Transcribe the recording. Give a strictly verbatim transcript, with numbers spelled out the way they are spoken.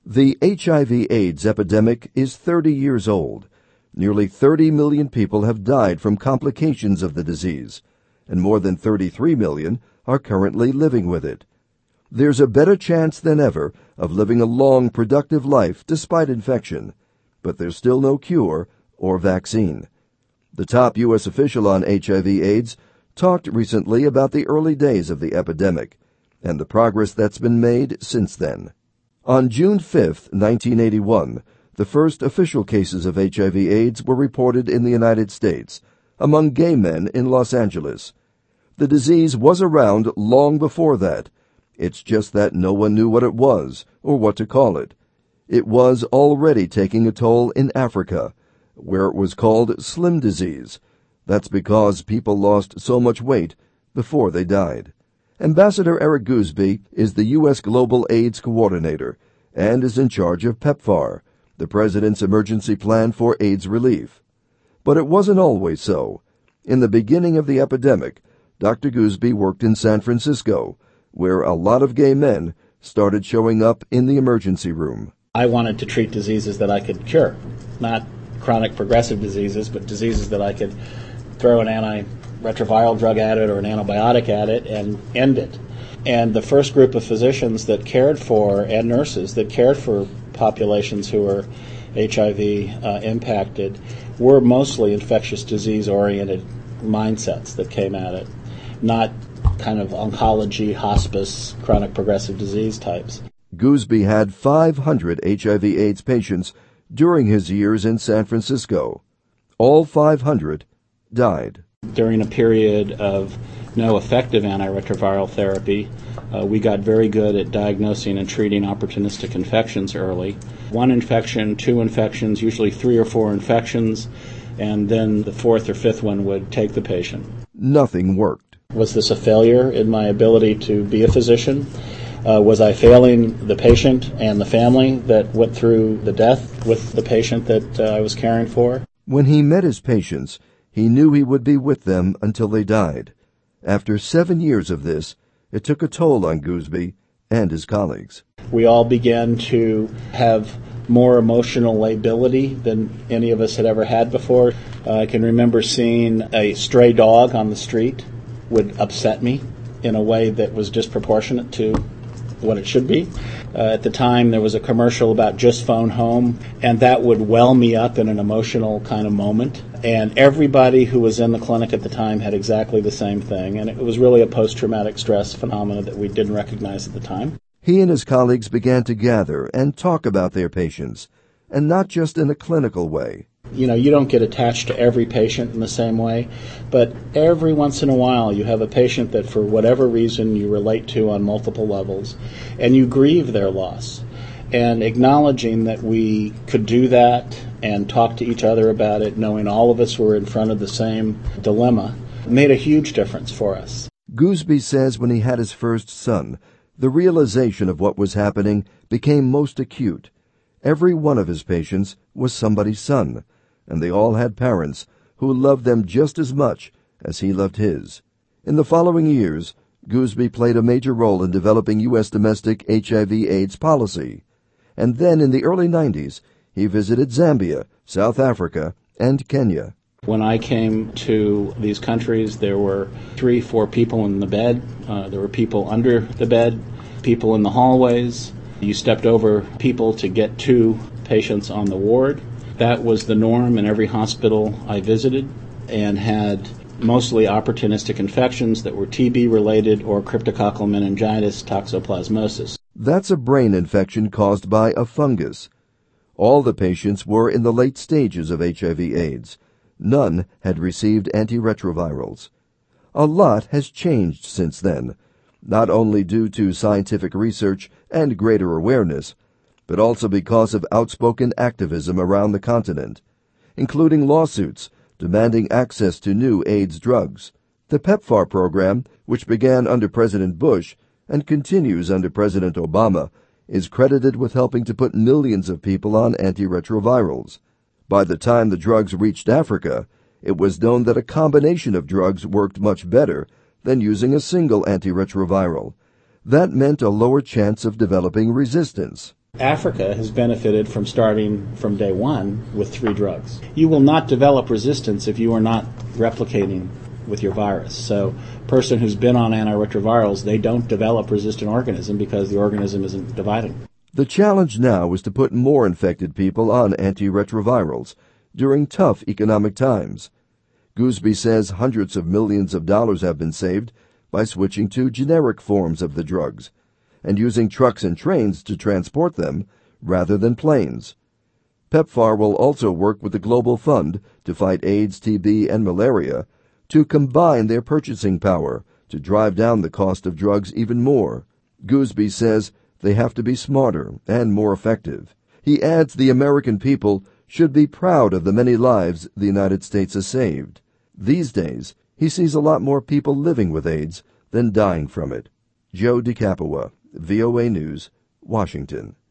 The H I V AIDS epidemic is thirty years old. Nearly thirty million people have died from complications of the disease, and more than thirty-three million are currently living with it. There's a better chance than ever of living a long, productive life despite infection, but there's still no cure or vaccine. The top U S official on H I V AIDS talked recently about the early days of the epidemic and the progress that's been made since then. On June fifth, nineteen eighty-one, the first official cases of H I V AIDS were reported in the United States, among gay men in Los Angeles. The disease was around long before that. It's just that no one knew what it was or what to call it. It was already taking a toll in Africa, where it was called slim disease. That's because people lost so much weight before they died. Ambassador Eric Goosby is the U S Global AIDS Coordinator and is in charge of PEPFAR, the President's emergency plan for AIDS relief. But it wasn't always so. In the beginning of the epidemic, Doctor Goosby worked in San Francisco, where a lot of gay men started showing up in the emergency room. I wanted to treat diseases that I could cure, not chronic progressive diseases, but diseases that I could throw an antiretroviral drug at it or an antibiotic at it and end it. And the first group of physicians that cared for, and nurses that cared for populations who were H I V uh, impacted were mostly infectious disease-oriented mindsets that came at it, not kind of oncology, hospice, chronic progressive disease types. Goosby had five hundred H I V AIDS patients during his years in San Francisco. All five hundred died. During a period of no effective antiretroviral therapy, uh, we got very good at diagnosing and treating opportunistic infections early. One infection, two infections, usually three or four infections, and then the fourth or fifth one would take the patient. Nothing worked. Was this a failure in my ability to be a physician? Uh, was I failing the patient and the family that went through the death with the patient that uh, I was caring for? When he met his patients, he knew he would be with them until they died. After seven years of this, it took a toll on Goosby and his colleagues. We all began to have more emotional lability than any of us had ever had before. Uh, I can remember seeing a stray dog on the street would upset me in a way that was disproportionate to what it should be. Uh, at the time, there was a commercial about Just Phone Home, and that would well me up in an emotional kind of moment. And everybody who was in the clinic at the time had exactly the same thing, and it was really a post-traumatic stress phenomenon that we didn't recognize at the time. He and his colleagues began to gather and talk about their patients, and not just in a clinical way. You know, you don't get attached to every patient in the same way, but every once in a while you have a patient that for whatever reason you relate to on multiple levels, and you grieve their loss. And acknowledging that we could do that and talk to each other about it, knowing all of us were in front of the same dilemma, made a huge difference for us. Goosby says when he had his first son, the realization of what was happening became most acute. Every one of his patients was somebody's son, and they all had parents who loved them just as much as he loved his. In the following years, Goosby played a major role in developing U S domestic H I V AIDS policy. And then in the early nineties, he visited Zambia, South Africa, and Kenya. When I came to these countries, there were three, four people in the bed. Uh, there were people under the bed, people in the hallways. You stepped over people to get to patients on the ward. That was the norm in every hospital I visited, and had mostly opportunistic infections that were T B-related or cryptococcal meningitis toxoplasmosis. That's a brain infection caused by a fungus. All the patients were in the late stages of H I V AIDS. None had received antiretrovirals. A lot has changed since then, not only due to scientific research and greater awareness, but also because of outspoken activism around the continent, including lawsuits demanding access to new AIDS drugs. The PEPFAR program, which began under President Bush and continues under President Obama, is credited with helping to put millions of people on antiretrovirals. By the time the drugs reached Africa, it was known that a combination of drugs worked much better than using a single antiretroviral. That meant a lower chance of developing resistance. Africa has benefited from starting from day one with three drugs. You will not develop resistance if you are not replicating with your virus. So a person who's been on antiretrovirals, they don't develop resistant organism because the organism isn't dividing. The challenge now is to put more infected people on antiretrovirals during tough economic times. Goosby says hundreds of millions of dollars have been saved by switching to generic forms of the drugs and using trucks and trains to transport them rather than planes. PEPFAR will also work with the Global Fund to fight AIDS, T B, and malaria to combine their purchasing power to drive down the cost of drugs even more. Goosby says they have to be smarter and more effective. He adds the American people should be proud of the many lives the United States has saved. These days, he sees a lot more people living with AIDS than dying from it. Joe DiCapua, V O A News, Washington.